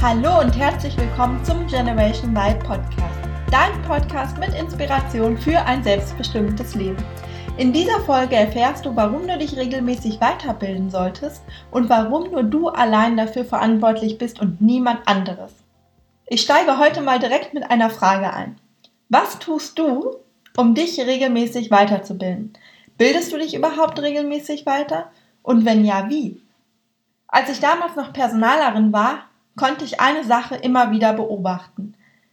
Hallo und herzlich willkommen zum Generation Y Podcast, dein Podcast mit Inspiration für ein selbstbestimmtes Leben. In dieser Folge erfährst du, warum du dich regelmäßig weiterbilden solltest und warum nur du allein dafür verantwortlich bist und niemand anderes. Ich steige heute mal direkt mit einer Frage ein. Was tust du, um dich regelmäßig weiterzubilden? Bildest du dich überhaupt regelmäßig weiter? Und wenn ja, wie? Als ich damals noch Personalerin war, konnte ich eine Sache immer wieder beobachten.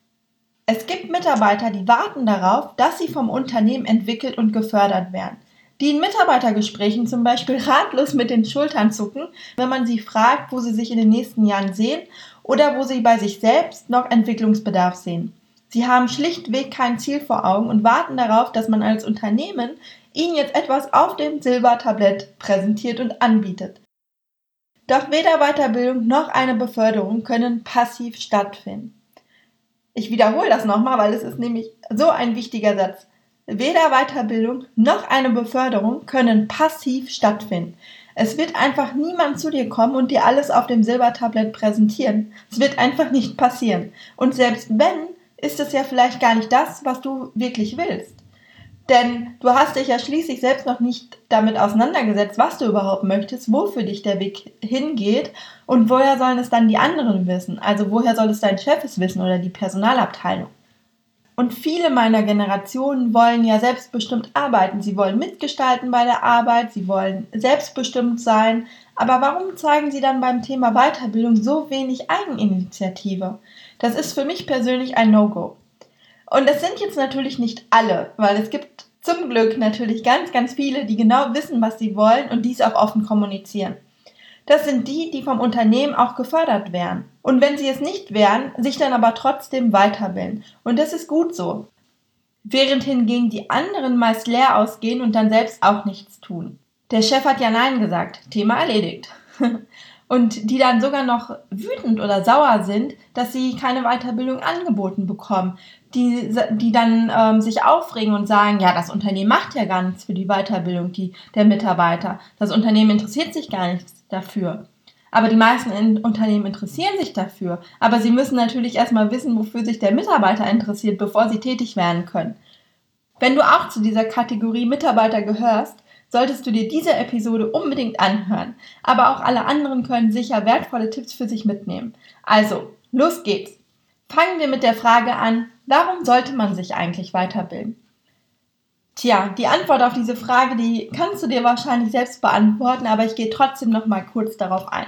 Es gibt Mitarbeiter, die warten darauf, dass sie vom Unternehmen entwickelt und gefördert werden. Die in Mitarbeitergesprächen zum Beispiel ratlos mit den Schultern zucken, wenn man sie fragt, wo sie sich in den nächsten Jahren sehen oder wo sie bei sich selbst noch Entwicklungsbedarf sehen. Sie haben schlichtweg kein Ziel vor Augen und warten darauf, dass man als Unternehmen ihnen jetzt etwas auf dem Silbertablett präsentiert und anbietet. Doch weder Weiterbildung noch eine Beförderung können passiv stattfinden. Ich wiederhole das nochmal, weil es ist nämlich so ein wichtiger Satz. Weder Weiterbildung noch eine Beförderung können passiv stattfinden. Es wird einfach niemand zu dir kommen und dir alles auf dem Silbertablett präsentieren. Es wird einfach nicht passieren. Und selbst wenn, ist es ja vielleicht gar nicht das, was du wirklich willst. Denn du hast dich ja schließlich selbst noch nicht damit auseinandergesetzt, was du überhaupt möchtest, wo für dich der Weg hingeht und woher sollen es dann die anderen wissen? Also woher soll es dein Chef wissen oder die Personalabteilung? Und viele meiner Generation wollen ja selbstbestimmt arbeiten. Sie wollen mitgestalten bei der Arbeit, sie wollen selbstbestimmt sein. Aber warum zeigen sie dann beim Thema Weiterbildung so wenig Eigeninitiative? Das ist für mich persönlich ein No-Go. Und das sind jetzt natürlich nicht alle, weil es gibt zum Glück natürlich ganz, ganz viele, die genau wissen, was sie wollen und dies auch offen kommunizieren. Das sind die, die vom Unternehmen auch gefördert werden. Und wenn sie es nicht wären, sich dann aber trotzdem weiterbilden. Und das ist gut so. Während hingegen die anderen meist leer ausgehen und dann selbst auch nichts tun. Der Chef hat ja Nein gesagt, Thema erledigt. Und die dann sogar noch wütend oder sauer sind, dass sie keine Weiterbildung angeboten bekommen. Die dann sich aufregen und sagen, ja, das Unternehmen macht ja gar nichts für die Weiterbildung der Mitarbeiter. Das Unternehmen interessiert sich gar nichts dafür. Aber die meisten Unternehmen interessieren sich dafür. Aber sie müssen natürlich erstmal wissen, wofür sich der Mitarbeiter interessiert, bevor sie tätig werden können. Wenn du auch zu dieser Kategorie Mitarbeiter gehörst, solltest du dir diese Episode unbedingt anhören. Aber auch alle anderen können sicher wertvolle Tipps für sich mitnehmen. Also, los geht's. Fangen wir mit der Frage an, warum sollte man sich eigentlich weiterbilden? Tja, die Antwort auf diese Frage, die kannst du dir wahrscheinlich selbst beantworten, aber ich gehe trotzdem noch mal kurz darauf ein.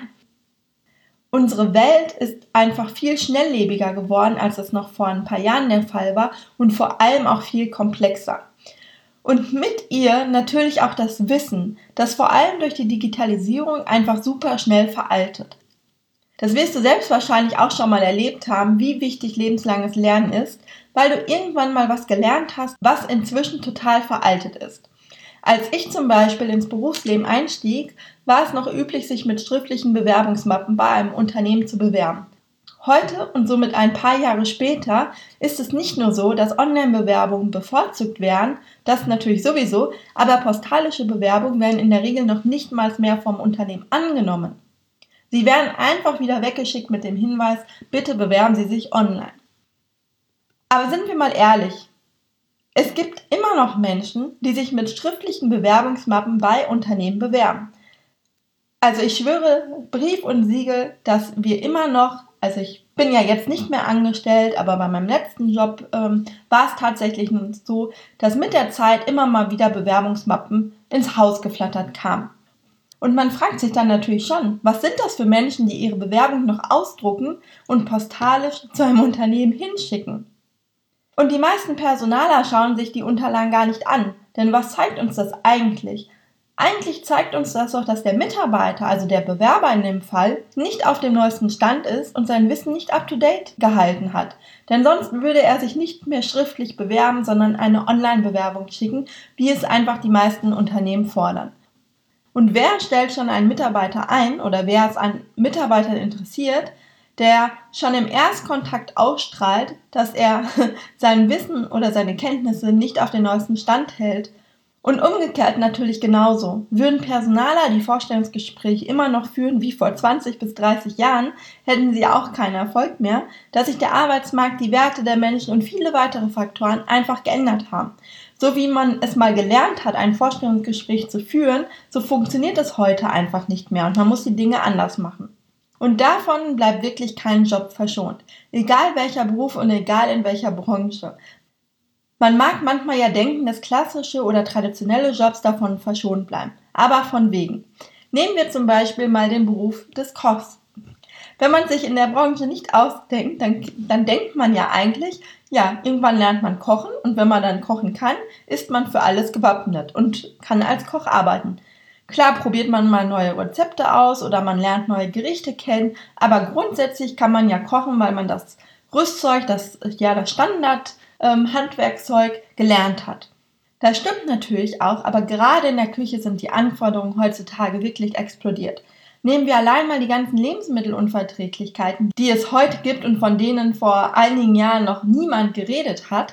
Unsere Welt ist einfach viel schnelllebiger geworden, als es noch vor ein paar Jahren der Fall war und vor allem auch viel komplexer. Und mit ihr natürlich auch das Wissen, das vor allem durch die Digitalisierung einfach super schnell veraltet. Das wirst du selbst wahrscheinlich auch schon mal erlebt haben, wie wichtig lebenslanges Lernen ist, weil du irgendwann mal was gelernt hast, was inzwischen total veraltet ist. Als ich zum Beispiel ins Berufsleben einstieg, war es noch üblich, sich mit schriftlichen Bewerbungsmappen bei einem Unternehmen zu bewerben. Heute und somit ein paar Jahre später ist es nicht nur so, dass Online-Bewerbungen bevorzugt werden, das natürlich sowieso, aber postalische Bewerbungen werden in der Regel noch nicht mal mehr vom Unternehmen angenommen. Sie werden einfach wieder weggeschickt mit dem Hinweis, bitte bewerben Sie sich online. Aber sind wir mal ehrlich, es gibt immer noch Menschen, die sich mit schriftlichen Bewerbungsmappen bei Unternehmen bewerben. Also ich schwöre Brief und Siegel, dass wir immer noch, also ich bin ja jetzt nicht mehr angestellt, aber bei meinem letzten Job war es tatsächlich so, dass mit der Zeit immer mal wieder Bewerbungsmappen ins Haus geflattert kamen. Und man fragt sich dann natürlich schon, was sind das für Menschen, die ihre Bewerbung noch ausdrucken und postalisch zu einem Unternehmen hinschicken? Und die meisten Personaler schauen sich die Unterlagen gar nicht an, denn was zeigt uns das eigentlich? Eigentlich zeigt uns das doch, dass der Mitarbeiter, also der Bewerber in dem Fall, nicht auf dem neuesten Stand ist und sein Wissen nicht up-to-date gehalten hat. Denn sonst würde er sich nicht mehr schriftlich bewerben, sondern eine Online-Bewerbung schicken, wie es einfach die meisten Unternehmen fordern. Und wer stellt schon einen Mitarbeiter ein oder wer es an Mitarbeitern interessiert, der schon im Erstkontakt ausstrahlt, dass er sein Wissen oder seine Kenntnisse nicht auf den neuesten Stand hält Und umgekehrt natürlich genauso. Würden Personaler die Vorstellungsgespräche immer noch führen wie vor 20 bis 30 Jahren, hätten sie auch keinen Erfolg mehr, da sich der Arbeitsmarkt, die Werte der Menschen und viele weitere Faktoren einfach geändert haben. So wie man es mal gelernt hat, ein Vorstellungsgespräch zu führen, so funktioniert es heute einfach nicht mehr und man muss die Dinge anders machen. Und davon bleibt wirklich kein Job verschont. Egal welcher Beruf und egal in welcher Branche. Man mag manchmal ja denken, dass klassische oder traditionelle Jobs davon verschont bleiben. Aber von wegen. Nehmen wir zum Beispiel mal den Beruf des Kochs. Wenn man sich in der Branche nicht ausdenkt, dann denkt man ja eigentlich, ja, irgendwann lernt man kochen und wenn man dann kochen kann, ist man für alles gewappnet und kann als Koch arbeiten. Klar probiert man mal neue Rezepte aus oder man lernt neue Gerichte kennen, aber grundsätzlich kann man ja kochen, weil man das Rüstzeug, das Standard Handwerkszeug gelernt hat. Das stimmt natürlich auch, aber gerade in der Küche sind die Anforderungen heutzutage wirklich explodiert. Nehmen wir allein mal die ganzen Lebensmittelunverträglichkeiten, die es heute gibt und von denen vor einigen Jahren noch niemand geredet hat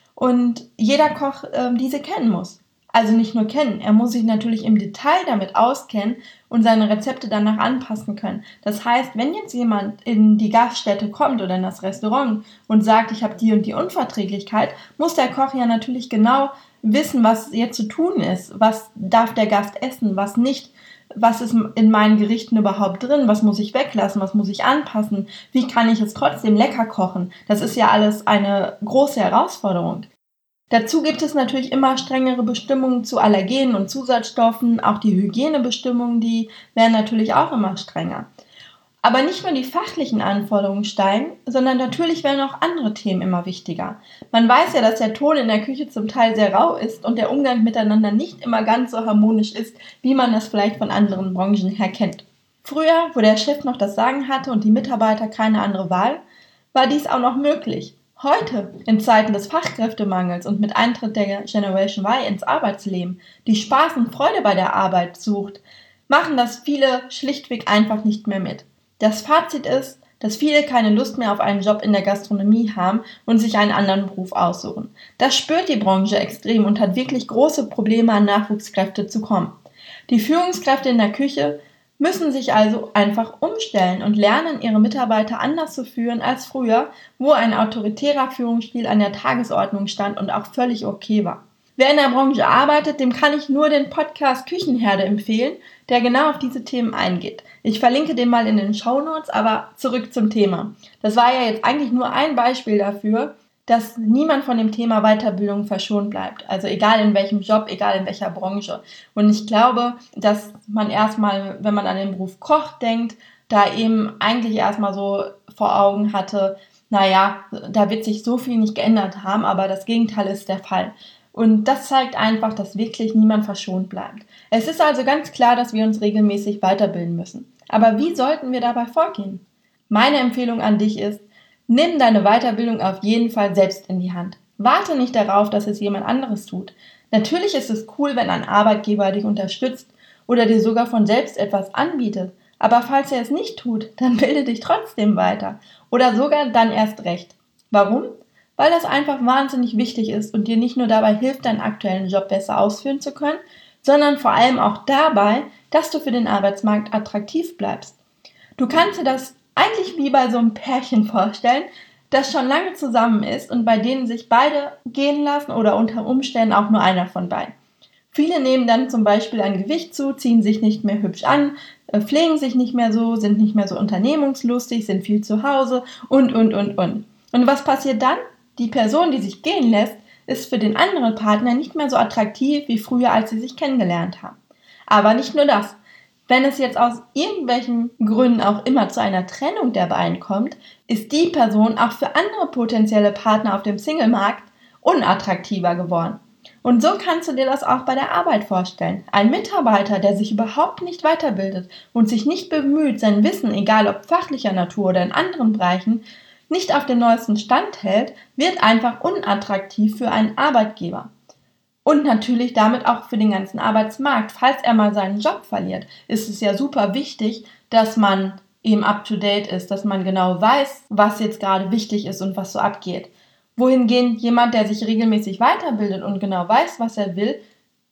und jeder Koch diese kennen muss. Also nicht nur kennen, er muss sich natürlich im Detail damit auskennen und seine Rezepte danach anpassen können. Das heißt, wenn jetzt jemand in die Gaststätte kommt oder in das Restaurant und sagt, ich habe die und die Unverträglichkeit, muss der Koch ja natürlich genau wissen, was jetzt zu tun ist. Was darf der Gast essen, was nicht? Was ist in meinen Gerichten überhaupt drin? Was muss ich weglassen? Was muss ich anpassen? Wie kann ich es trotzdem lecker kochen? Das ist ja alles eine große Herausforderung. Dazu gibt es natürlich immer strengere Bestimmungen zu Allergenen und Zusatzstoffen. Auch die Hygienebestimmungen, die werden natürlich auch immer strenger. Aber nicht nur die fachlichen Anforderungen steigen, sondern natürlich werden auch andere Themen immer wichtiger. Man weiß ja, dass der Ton in der Küche zum Teil sehr rau ist und der Umgang miteinander nicht immer ganz so harmonisch ist, wie man das vielleicht von anderen Branchen her kennt. Früher, wo der Chef noch das Sagen hatte und die Mitarbeiter keine andere Wahl, war dies auch noch möglich. Heute, in Zeiten des Fachkräftemangels und mit Eintritt der Generation Y ins Arbeitsleben, die Spaß und Freude bei der Arbeit sucht, machen das viele schlichtweg einfach nicht mehr mit. Das Fazit ist, dass viele keine Lust mehr auf einen Job in der Gastronomie haben und sich einen anderen Beruf aussuchen. Das spürt die Branche extrem und hat wirklich große Probleme, an Nachwuchskräfte zu kommen. Die Führungskräfte in der Küche müssen sich also einfach umstellen und lernen, ihre Mitarbeiter anders zu führen als früher, wo ein autoritärer Führungsstil an der Tagesordnung stand und auch völlig okay war. Wer in der Branche arbeitet, dem kann ich nur den Podcast Küchenherde empfehlen, der genau auf diese Themen eingeht. Ich verlinke den mal in den Shownotes, aber zurück zum Thema. Das war ja jetzt eigentlich nur ein Beispiel dafür, dass niemand von dem Thema Weiterbildung verschont bleibt. Also egal in welchem Job, egal in welcher Branche. Und ich glaube, dass man erstmal, wenn man an den Beruf Koch denkt, da eben eigentlich erstmal so vor Augen hatte, naja, da wird sich so viel nicht geändert haben, aber das Gegenteil ist der Fall. Und das zeigt einfach, dass wirklich niemand verschont bleibt. Es ist also ganz klar, dass wir uns regelmäßig weiterbilden müssen. Aber wie sollten wir dabei vorgehen? Meine Empfehlung an dich ist, nimm deine Weiterbildung auf jeden Fall selbst in die Hand. Warte nicht darauf, dass es jemand anderes tut. Natürlich ist es cool, wenn ein Arbeitgeber dich unterstützt oder dir sogar von selbst etwas anbietet. Aber falls er es nicht tut, dann bilde dich trotzdem weiter. Oder sogar dann erst recht. Warum? Weil das einfach wahnsinnig wichtig ist und dir nicht nur dabei hilft, deinen aktuellen Job besser ausführen zu können, sondern vor allem auch dabei, dass du für den Arbeitsmarkt attraktiv bleibst. Du kannst dir das eigentlich wie bei so einem Pärchen vorstellen, das schon lange zusammen ist und bei denen sich beide gehen lassen oder unter Umständen auch nur einer von beiden. Viele nehmen dann zum Beispiel an Gewicht zu, ziehen sich nicht mehr hübsch an, pflegen sich nicht mehr so, sind nicht mehr so unternehmungslustig, sind viel zu Hause und. Und was passiert dann? Die Person, die sich gehen lässt, ist für den anderen Partner nicht mehr so attraktiv wie früher, als sie sich kennengelernt haben. Aber nicht nur das. Wenn es jetzt aus irgendwelchen Gründen auch immer zu einer Trennung der beiden kommt, ist die Person auch für andere potenzielle Partner auf dem Singlemarkt unattraktiver geworden. Und so kannst du dir das auch bei der Arbeit vorstellen. Ein Mitarbeiter, der sich überhaupt nicht weiterbildet und sich nicht bemüht, sein Wissen, egal ob fachlicher Natur oder in anderen Bereichen, nicht auf den neuesten Stand hält, wird einfach unattraktiv für einen Arbeitgeber. Und natürlich damit auch für den ganzen Arbeitsmarkt. Falls er mal seinen Job verliert, ist es ja super wichtig, dass man eben up to date ist, dass man genau weiß, was jetzt gerade wichtig ist und was so abgeht. Wohingegen jemand, der sich regelmäßig weiterbildet und genau weiß, was er will,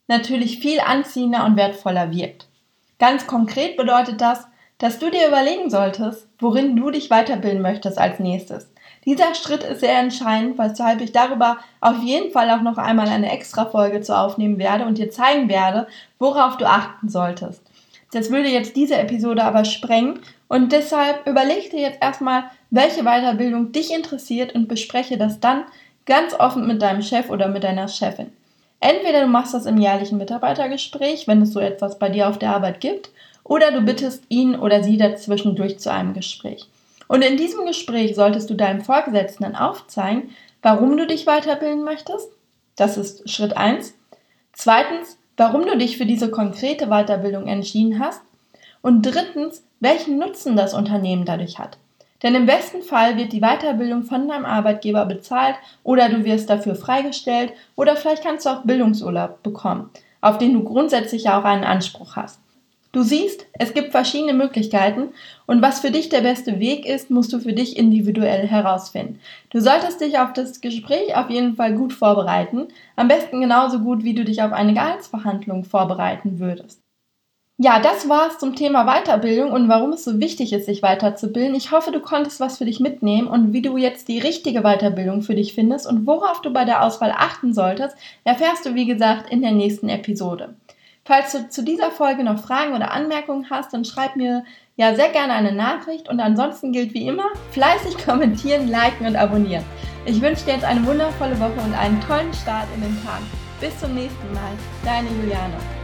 natürlich viel anziehender und wertvoller wirkt. Ganz konkret bedeutet das, dass du dir überlegen solltest, worin du dich weiterbilden möchtest als nächstes. Dieser Schritt ist sehr entscheidend, weshalb ich darüber auf jeden Fall auch noch einmal eine Extra-Folge zu aufnehmen werde und dir zeigen werde, worauf du achten solltest. Das würde jetzt diese Episode aber sprengen und deshalb überleg dir jetzt erstmal, welche Weiterbildung dich interessiert und bespreche das dann ganz offen mit deinem Chef oder mit deiner Chefin. Entweder du machst das im jährlichen Mitarbeitergespräch, wenn es so etwas bei dir auf der Arbeit gibt, oder du bittest ihn oder sie dazwischendurch zu einem Gespräch. Und in diesem Gespräch solltest du deinem Vorgesetzten dann aufzeigen, warum du dich weiterbilden möchtest. Das ist Schritt 1. Zweitens, warum du dich für diese konkrete Weiterbildung entschieden hast. Und drittens, welchen Nutzen das Unternehmen dadurch hat. Denn im besten Fall wird die Weiterbildung von deinem Arbeitgeber bezahlt oder du wirst dafür freigestellt oder vielleicht kannst du auch Bildungsurlaub bekommen, auf den du grundsätzlich ja auch einen Anspruch hast. Du siehst, es gibt verschiedene Möglichkeiten und was für dich der beste Weg ist, musst du für dich individuell herausfinden. Du solltest dich auf das Gespräch auf jeden Fall gut vorbereiten, am besten genauso gut, wie du dich auf eine Gehaltsverhandlung vorbereiten würdest. Ja, das war's zum Thema Weiterbildung und warum es so wichtig ist, sich weiterzubilden. Ich hoffe, du konntest was für dich mitnehmen und wie du jetzt die richtige Weiterbildung für dich findest und worauf du bei der Auswahl achten solltest, erfährst du, wie gesagt, in der nächsten Episode. Falls du zu dieser Folge noch Fragen oder Anmerkungen hast, dann schreib mir ja sehr gerne eine Nachricht und ansonsten gilt wie immer, fleißig kommentieren, liken und abonnieren. Ich wünsche dir jetzt eine wundervolle Woche und einen tollen Start in den Tag. Bis zum nächsten Mal, deine Juliane.